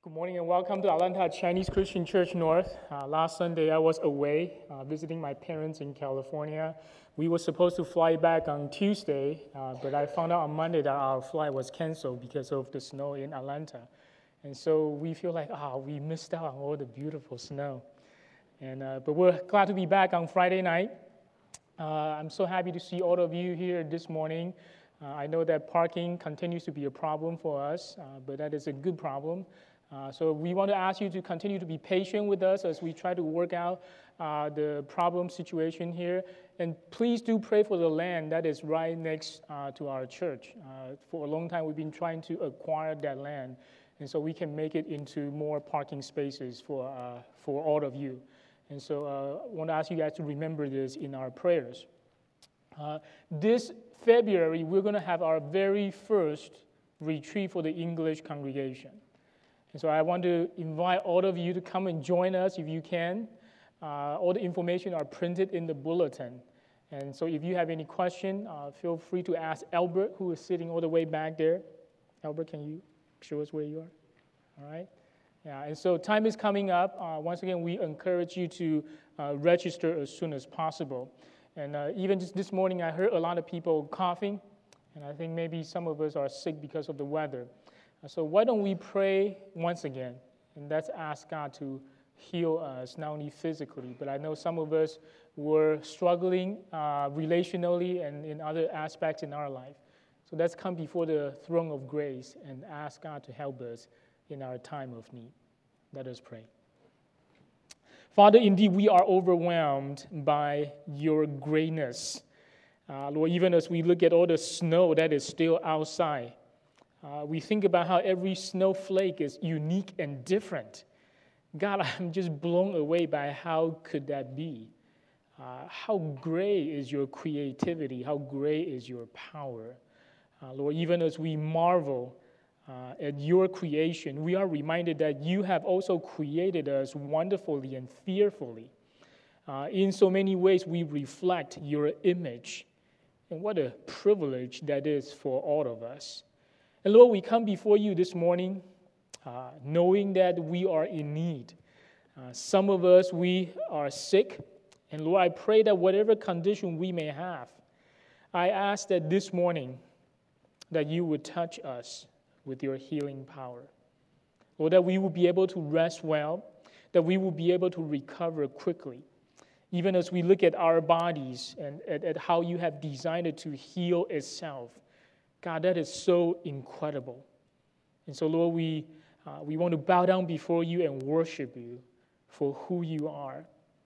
Good morning and welcome to Atlanta Chinese Christian Church North. Last Sunday I was away visiting my parents in California. We were supposed to fly back on Tuesday, but I found out on Monday that our flight was canceled because of the snow in Atlanta. And so we feel like, we missed out on all the beautiful snow. But we're glad to be back on Friday night. I'm so happy to see all of you here this morning. I know that parking continues to be a problem for us, but that is a good problem. So we want to ask you to continue to be patient with us as we try to work out the problem situation here. And please do pray for the land that is right next to our church. For a long time, we've been trying to acquire that land, and so we can make it into more parking spaces for all of you. And so I want to ask you guys to remember this in our prayers. This February, we're going to have our very first retreat for the English congregation. And so I want to invite all of you to come and join us if you can. All the information are printed in the bulletin. And so if you have any question, feel free to ask Albert, who is sitting all the way back there. Albert, can you show us where you are? All right. Yeah, and so time is coming up. Once again, we encourage you to register as soon as possible. And even just this morning, I heard a lot of people coughing, and I think maybe some of us are sick because of the weather. So why don't we pray once again, and let's ask God to heal us, not only physically, but I know some of us were struggling relationally and in other aspects in our life. So let's come before the throne of grace and ask God to help us in our time of need. Let us pray. Father, indeed, we are overwhelmed by your greatness. Lord, even as we look at all the snow that is still outside, we think about how every snowflake is unique and different. God, I'm just blown away by how could that be? How great is your creativity? How great is your power? Lord, even as we marvel at your creation, we are reminded that you have also created us wonderfully and fearfully. In so many ways, we reflect your image. And what a privilege that is for all of us. And Lord, we come before you this morning knowing that we are in need. Some of us, we are sick. And Lord, I pray that whatever condition we may have, I ask that this morning that you would touch us with your healing power. Lord, that we will be able to rest well, that we will be able to recover quickly. Even as we look at our bodies and at how you have designed it to heal itself. God, that is so incredible. And so, Lord, we want to bow down before you and worship you for who you are.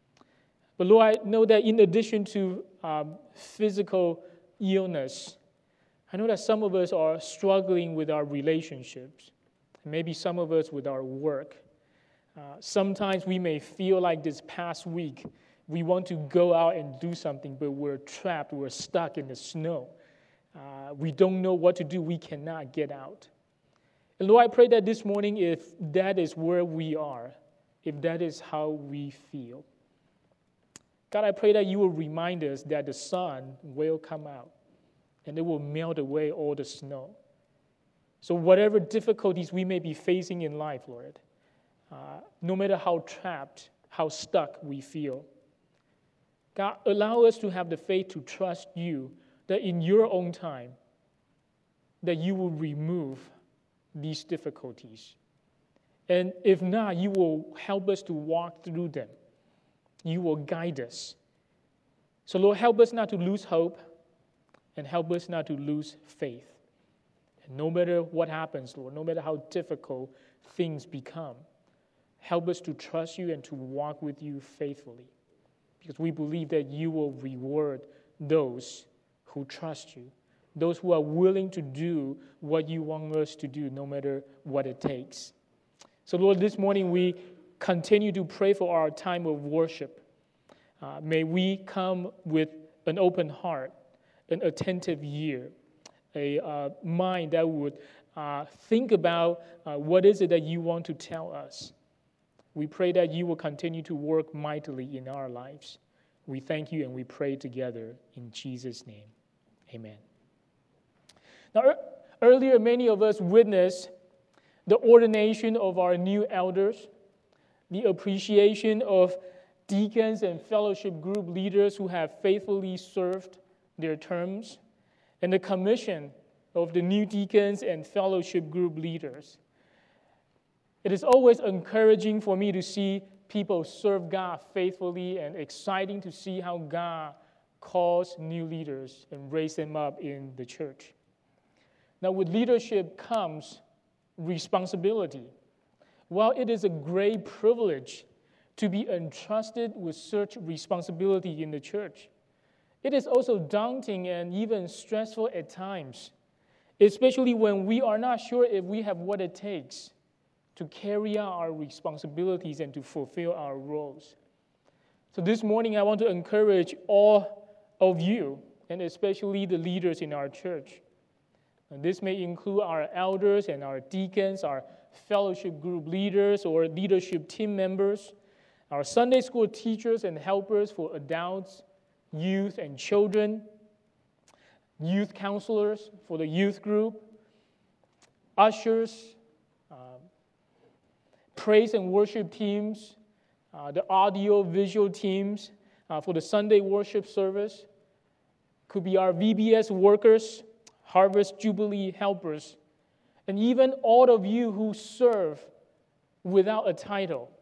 But Lord, I know that in addition to physical illness, I know that some of us are struggling with our relationships, maybe some of us with our work. Sometimes we may feel like this past week, we want to go out and do something, but we're trapped, we're stuck in the snow. We don't know what to do, we cannot get out. And Lord, I pray that this morning, if that is where we are, if that is how we feel, God, I pray that you will remind us that the sun will come out and it will melt away all the snow. So whatever difficulties we may be facing in life, Lord, no matter how trapped, how stuck we feel, God, allow us to have the faith to trust you that in your own time, that you will remove these difficulties. And if not, you will help us to walk through them. You will guide us. So Lord, help us not to lose hope and help us not to lose faith. And no matter what happens, Lord, no matter how difficult things become, help us to trust you and to walk with you faithfully. Because we believe that you will reward those who trust you, those who are willing to do what you want us to do, no matter what it takes. So Lord, this morning we continue to pray for our time of worship. May we come with an open heart, an attentive ear, a mind that would think about what is it that you want to tell us. We pray that you will continue to work mightily in our lives. We thank you and we pray together in Jesus' name. Amen. Now, earlier, many of us witnessed the ordination of our new elders, the appreciation of deacons and fellowship group leaders who have faithfully served their terms, and the commission of the new deacons and fellowship group leaders. It is always encouraging for me to see people serve God faithfully and exciting to see how God calls new leaders and raise them up in the church. Now, with leadership comes responsibility. While it is a great privilege to be entrusted with such responsibility in the church, it is also daunting and even stressful at times, especially when we are not sure if we have what it takes to carry out our responsibilities and to fulfill our roles. So this morning, I want to encourage all of you, and especially the leaders in our church. And this may include our elders and our deacons, our fellowship group leaders or leadership team members, our Sunday school teachers and helpers for adults, youth and children, youth counselors for the youth group, ushers, praise and worship teams, the audio-visual teams for the Sunday worship service, could be our VBS workers, Harvest Jubilee helpers, and even all of you who serve without a title,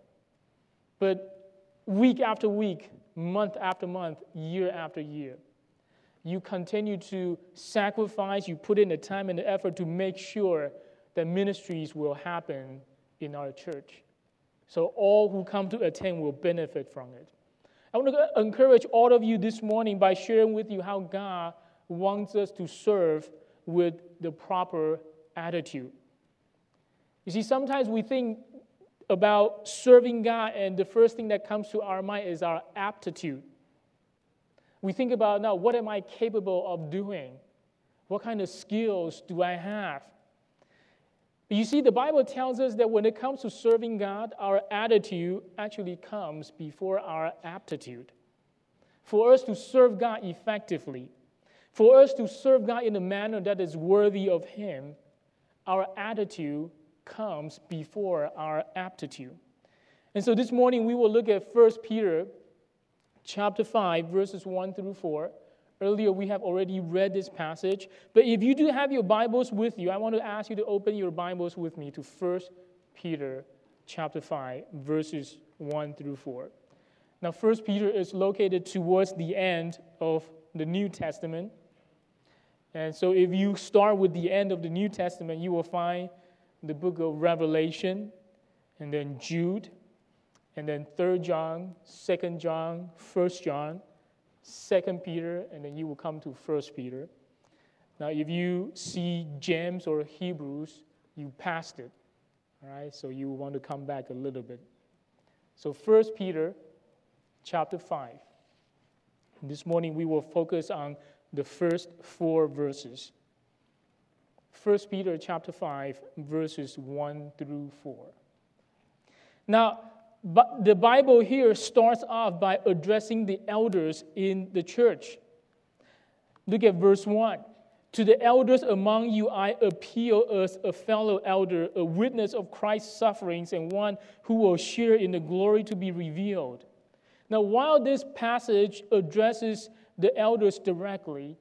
but week after week, month after month, year after year, you continue to sacrifice, you put in the time and the effort to make sure that ministries will happen in our church. So all who come to attend will benefit from it. I want to encourage all of you this morning by sharing with you how God wants us to serve with the proper attitude. You see, sometimes we think about serving God, and the first thing that comes to our mind is our aptitude. We think about, now, what am I capable of doing? What kind of skills do I have? You see, the Bible tells us that when it comes to serving God, our attitude actually comes before our aptitude. For us to serve God effectively, for us to serve God in a manner that is worthy of Him, our attitude comes before our aptitude. And so this morning we will look at 1 Peter chapter 5, verses 1 through 4. Earlier we have already read this passage, but if you do have your Bibles with you, I want to ask you to open your Bibles with me to 1 Peter chapter 5, verses 1 through 4. Now 1 Peter is located towards the end of the New Testament. And so if you start with the end of the New Testament, you will find the book of Revelation, and then Jude, and then 3 John, 2 John, 1 John, 2 Peter, and then you will come to 1 Peter. Now, if you see James or Hebrews, you passed it. All right, so you want to come back a little bit. So 1 Peter chapter 5. This morning we will focus on the first 4 verses. 1 Peter chapter 5, verses 1 through 4. Now, but the Bible here starts off by addressing the elders in the church. Look at verse 1. To the elders among you I appeal as a fellow elder, a witness of Christ's sufferings, and one who will share in the glory to be revealed. Now, while this passage addresses the elders directly,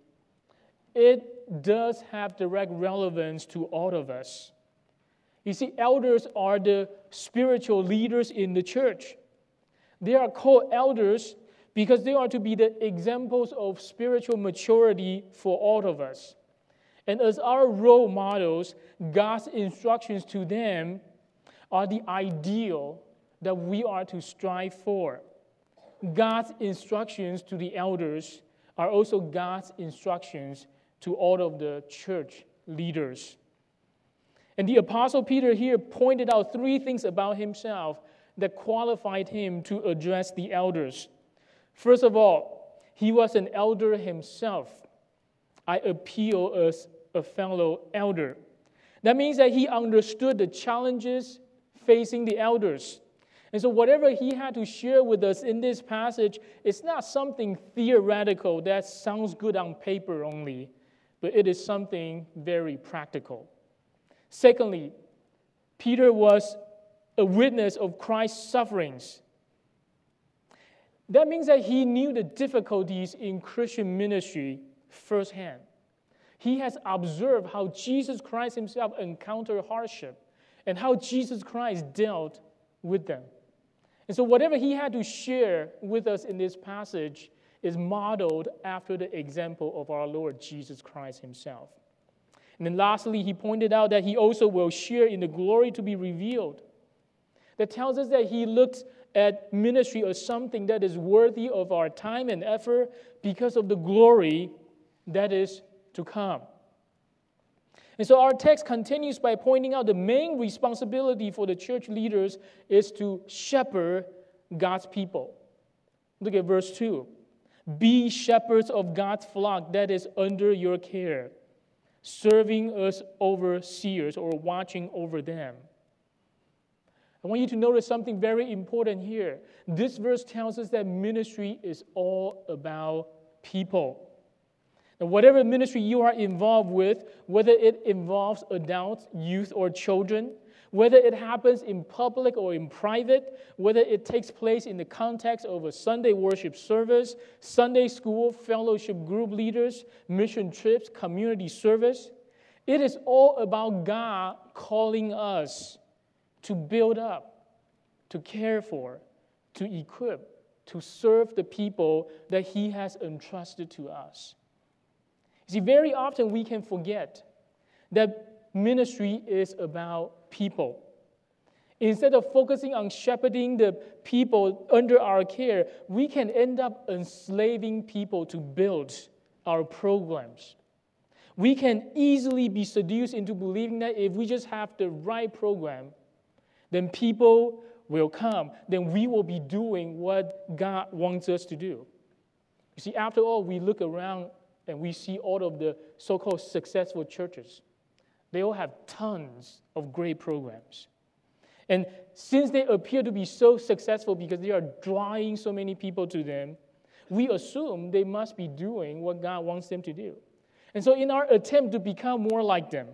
it does have direct relevance to all of us. You see, elders are the spiritual leaders in the church. They are called elders because they are to be the examples of spiritual maturity for all of us. And as our role models, God's instructions to them are the ideal that we are to strive for. God's instructions to the elders are also God's instructions to all of the church leaders. And the Apostle Peter here pointed out 3 things about himself that qualified him to address the elders. First of all, he was an elder himself. I appeal as a fellow elder. That means that he understood the challenges facing the elders. And so whatever he had to share with us in this passage is not something theoretical that sounds good on paper only, but it is something very practical. Secondly, Peter was a witness of Christ's sufferings. That means that he knew the difficulties in Christian ministry firsthand. He has observed how Jesus Christ himself encountered hardship and how Jesus Christ dealt with them. And so whatever he had to share with us in this passage is modeled after the example of our Lord Jesus Christ himself. And then lastly, he pointed out that he also will share in the glory to be revealed. That tells us that he looks at ministry as something that is worthy of our time and effort because of the glory that is to come. And so our text continues by pointing out the main responsibility for the church leaders is to shepherd God's people. Look at verse 2. Be shepherds of God's flock that is under your care, serving as overseers or watching over them. I want you to notice something very important here. This verse tells us that ministry is all about people. Now, whatever ministry you are involved with, whether it involves adults, youth, or children, whether it happens in public or in private, whether it takes place in the context of a Sunday worship service, Sunday school, fellowship group leaders, mission trips, community service, it is all about God calling us to build up, to care for, to equip, to serve the people that He has entrusted to us. You see, very often we can forget that ministry is about people. Instead of focusing on shepherding the people under our care, we can end up enslaving people to build our programs. We can easily be seduced into believing that if we just have the right program, then people will come. Then we will be doing what God wants us to do. You see, after all, we look around and we see all of the so-called successful churches. They all have tons of great programs. And since they appear to be so successful because they are drawing so many people to them, we assume they must be doing what God wants them to do. And so in our attempt to become more like them,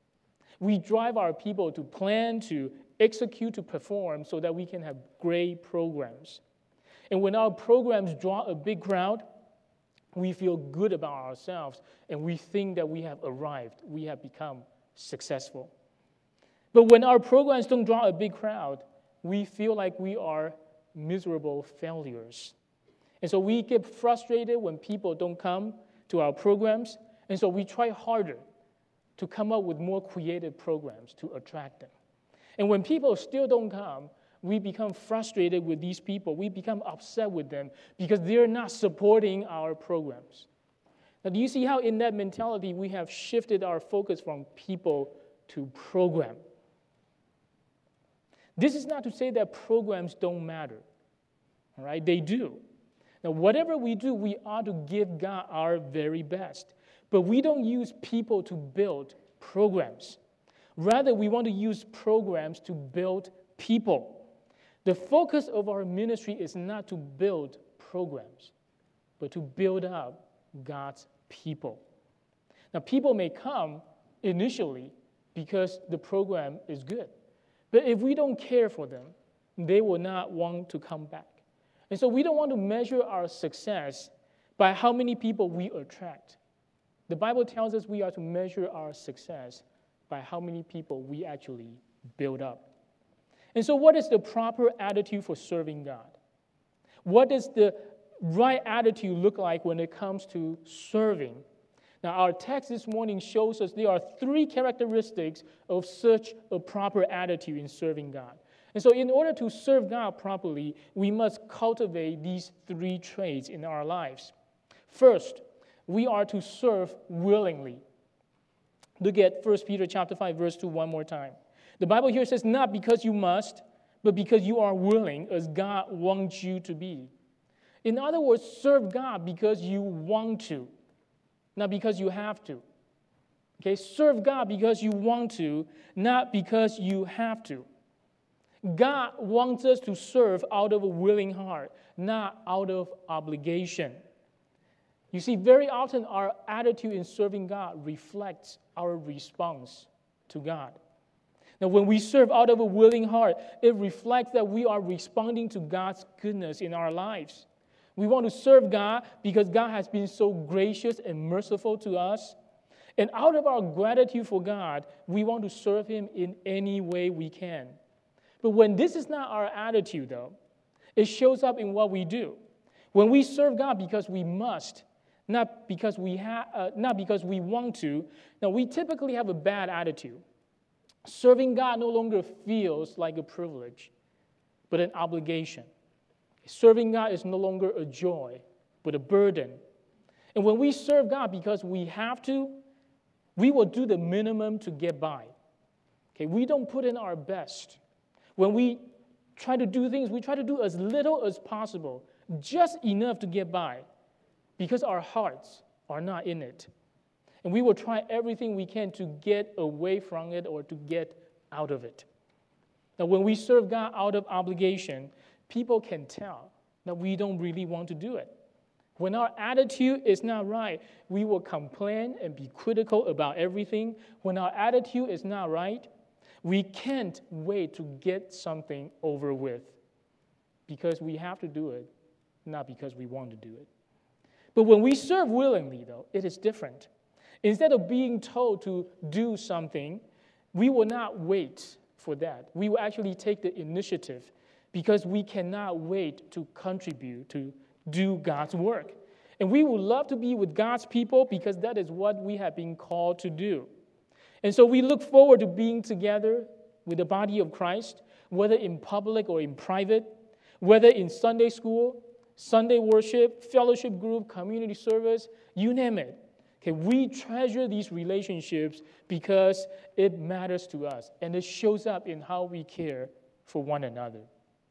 we drive our people to plan, to execute, to perform so that we can have great programs. And when our programs draw a big crowd, we feel good about ourselves and we think that we have arrived, we have become successful. But when our programs don't draw a big crowd, we feel like we are miserable failures. And so we get frustrated when people don't come to our programs, and so we try harder to come up with more creative programs to attract them. And when people still don't come, we become frustrated with these people. We become upset with them because they're not supporting our programs. Now, do you see how in that mentality we have shifted our focus from people to program? This is not to say that programs don't matter. All right? They do. Now, whatever we do, we ought to give God our very best. But we don't use people to build programs. Rather, we want to use programs to build people. The focus of our ministry is not to build programs, but to build up God's people. Now, people may come initially because the program is good. But if we don't care for them, they will not want to come back. And so we don't want to measure our success by how many people we attract. The Bible tells us we are to measure our success by how many people we actually build up. And so what is the proper attitude for serving God? What does the right attitude look like when it comes to serving? Now, our text this morning shows us there are 3 characteristics of such a proper attitude in serving God. And so in order to serve God properly, we must cultivate these 3 traits in our lives. First, we are to serve willingly. Look at 1 Peter chapter 5, verse 2 one more time. The Bible here says, not because you must, but because you are willing, as God wants you to be. In other words, serve God because you want to, not because you have to. Okay, serve God because you want to, not because you have to. God wants us to serve out of a willing heart, not out of obligation. You see, very often our attitude in serving God reflects our response to God. Now, when we serve out of a willing heart, it reflects that we are responding to God's goodness in our lives. We want to serve God because God has been so gracious and merciful to us. And out of our gratitude for God, we want to serve Him in any way we can. But when this is not our attitude, though, it shows up in what we do. When we serve God because we must, not because we want to, now we typically have a bad attitude. Serving God no longer feels like a privilege, but an obligation. Serving God is no longer a joy, but a burden. And when we serve God because we have to, we will do the minimum to get by. Okay, we don't put in our best. When we try to do things, we try to do as little as possible, just enough to get by, because our hearts are not in it. And we will try everything we can to get away from it or to get out of it. Now, when we serve God out of obligation, people can tell that we don't really want to do it. When our attitude is not right, we will complain and be critical about everything. When our attitude is not right, we can't wait to get something over with because we have to do it, not because we want to do it. But when we serve willingly, though, it is different. Instead of being told to do something, we will not wait for that. We will actually take the initiative because we cannot wait to contribute, to do God's work. And we would love to be with God's people because that is what we have been called to do. And so we look forward to being together with the body of Christ, whether in public or in private, whether in Sunday school, Sunday worship, fellowship group, community service, you name it. Okay, we treasure these relationships because it matters to us, and it shows up in how we care for one another.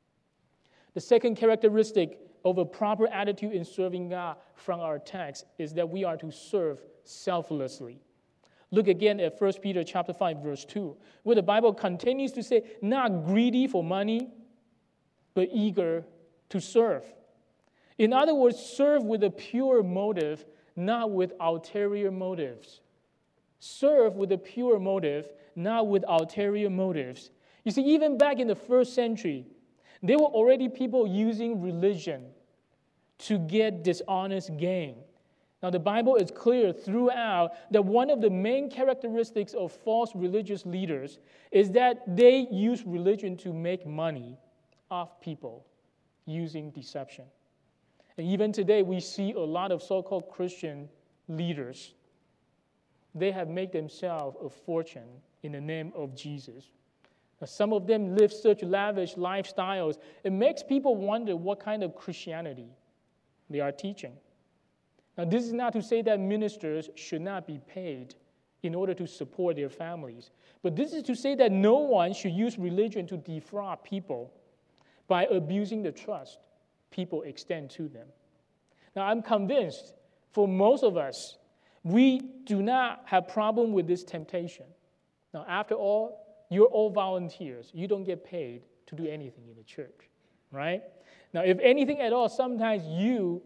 The second characteristic of a proper attitude in serving God from our text is that we are to serve selflessly. Look again at 1 Peter chapter 5, verse 2, where the Bible continues to say, not greedy for money, but eager to serve. In other words, serve with a pure motive, not with ulterior motives. Serve with a pure motive, not with ulterior motives. You see, even back in the first century, there were already people using religion to get dishonest gain. Now, the Bible is clear throughout that one of the main characteristics of false religious leaders is that they use religion to make money off people using deception. And even today, we see a lot of so-called Christian leaders. They have made themselves a fortune in the name of Jesus. Now, some of them live such lavish lifestyles, it makes people wonder what kind of Christianity they are teaching. Now, this is not to say that ministers should not be paid in order to support their families, but this is to say that no one should use religion to defraud people by abusing the trust people extend to them. Now, I'm convinced for most of us, we do not have problem with this temptation. Now, after all, you're all volunteers. You don't get paid to do anything in the church, right? Now, if anything at all, sometimes you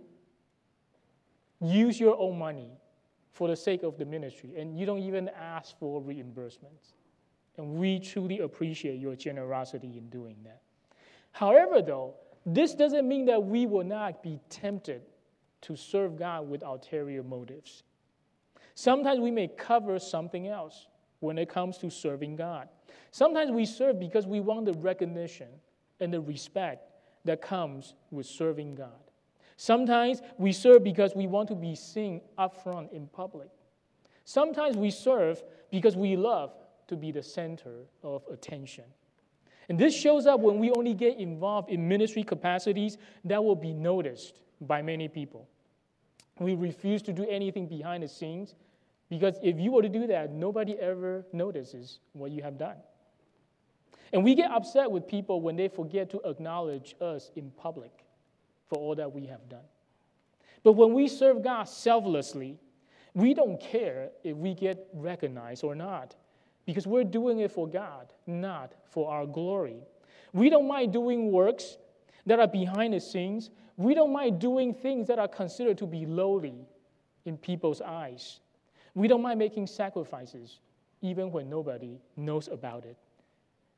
use your own money for the sake of the ministry, and you don't even ask for reimbursements. And we truly appreciate your generosity in doing that. However, though, this doesn't mean that we will not be tempted to serve God with ulterior motives. Sometimes we may cover something else when it comes to serving God. Sometimes we serve because we want the recognition and the respect that comes with serving God. Sometimes we serve because we want to be seen up front in public. Sometimes we serve because we love to be the center of attention. And this shows up when we only get involved in ministry capacities that will be noticed by many people. We refuse to do anything behind the scenes because if you were to do that, nobody ever notices what you have done. And we get upset with people when they forget to acknowledge us in public for all that we have done. But when we serve God selflessly, we don't care if we get recognized or not, because we're doing it for God, not for our glory. We don't mind doing works that are behind the scenes. We don't mind doing things that are considered to be lowly in people's eyes. We don't mind making sacrifices, even when nobody knows about it,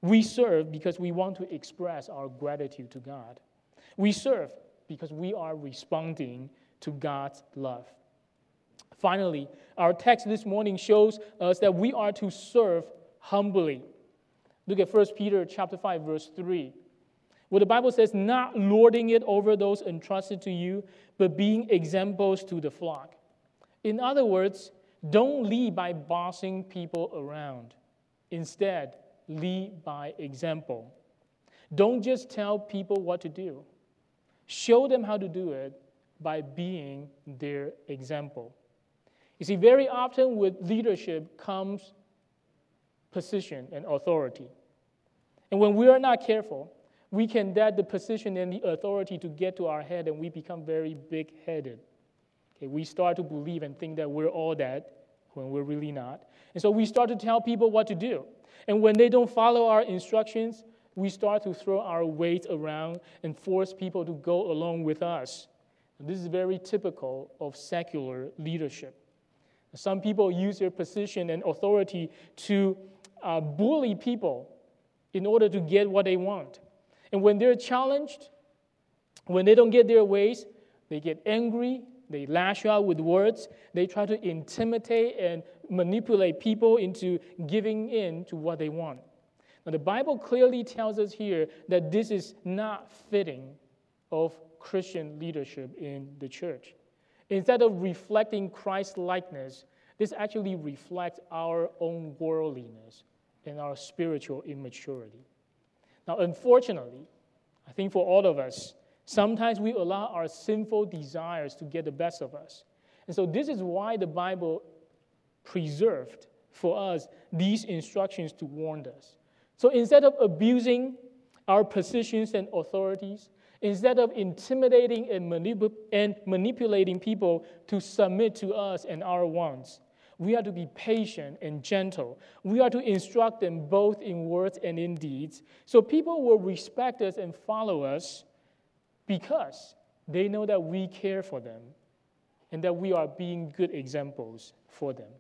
We serve because we want to express our gratitude to God. We serve because we are responding to God's love. Finally, our text this morning shows us that we are to serve humbly. Look at 1 Peter chapter 5, verse 3. Where the Bible says, not lording it over those entrusted to you, but being examples to the flock. In other words, don't lead by bossing people around. Instead, lead by example. Don't just tell people what to do. Show them how to do it by being their example. You see, very often with leadership comes position and authority. And when we are not careful, we can let the position and the authority to get to our head, and we become very big-headed. Okay, we start to believe and think that we're all that when we're really not. And so we start to tell people what to do. And when they don't follow our instructions, we start to throw our weight around and force people to go along with us. And this is very typical of secular leadership. Some people use their position and authority to bully people in order to get what they want. And when they're challenged, when they don't get their ways, they get angry, they lash out with words, they try to intimidate and manipulate people into giving in to what they want. Now, the Bible clearly tells us here that this is not fitting of Christian leadership in the church. Instead of reflecting Christ's likeness, this actually reflects our own worldliness and our spiritual immaturity. Now, unfortunately, I think for all of us, sometimes we allow our sinful desires to get the best of us. And so this is why the Bible preserved for us these instructions to warn us. So instead of abusing our positions and authorities, instead of intimidating and manipulating people to submit to us and our wants, we are to be patient and gentle. We are to instruct them both in words and in deeds, so people will respect us and follow us because they know that we care for them and that we are being good examples for them.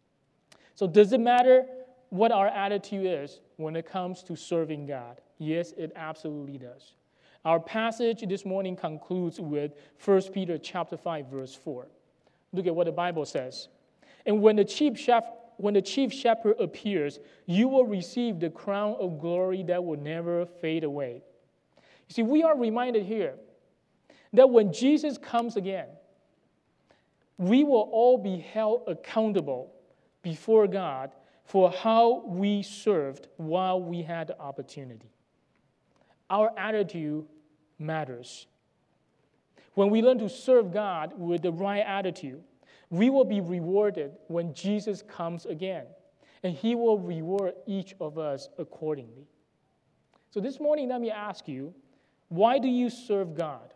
So does it matter what our attitude is when it comes to serving God? Yes, it absolutely does. Our passage this morning concludes with 1 Peter chapter 5, verse 4. Look at what the Bible says. And when the chief shepherd appears, you will receive the crown of glory that will never fade away. You see, we are reminded here that when Jesus comes again, we will all be held accountable before God for how we served while we had the opportunity. Our attitude matters. When we learn to serve God with the right attitude, we will be rewarded when Jesus comes again, and he will reward each of us accordingly. So this morning, let me ask you, why do you serve God?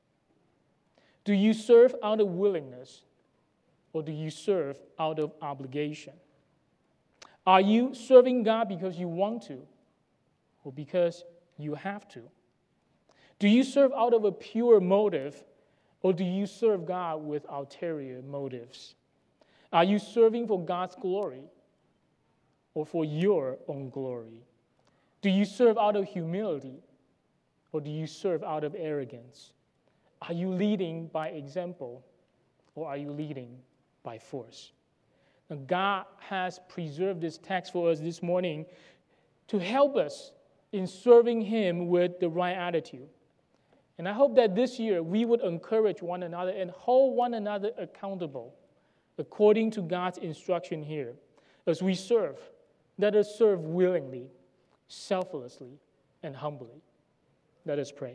Do you serve out of willingness, or do you serve out of obligation? Are you serving God because you want to, or because you have to? Do you serve out of a pure motive, or do you serve God with ulterior motives? Are you serving for God's glory or for your own glory? Do you serve out of humility or do you serve out of arrogance? Are you leading by example or are you leading by force? Now, God has preserved this text for us this morning to help us in serving him with the right attitude. And I hope that this year we would encourage one another and hold one another accountable according to God's instruction here. As we serve, let us serve willingly, selflessly, and humbly. Let us pray.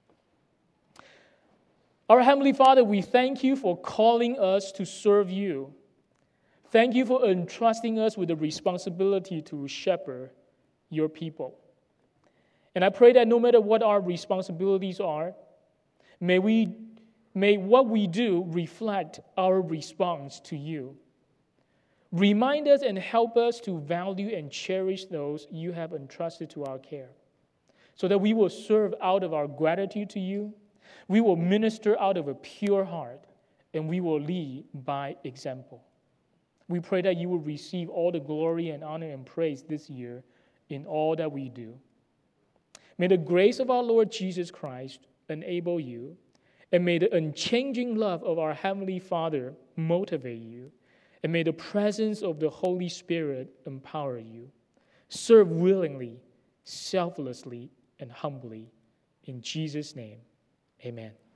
Our Heavenly Father, we thank you for calling us to serve you. Thank you for entrusting us with the responsibility to shepherd your people. And I pray that no matter what our responsibilities are, may what we do reflect our response to you. Remind us and help us to value and cherish those you have entrusted to our care, so that we will serve out of our gratitude to you, we will minister out of a pure heart, and we will lead by example. We pray that you will receive all the glory and honor and praise this year, in all that we do. May the grace of our Lord Jesus Christ enable you, and may the unchanging love of our Heavenly Father motivate you, and may the presence of the Holy Spirit empower you. Serve willingly, selflessly, and humbly. In Jesus' name, amen.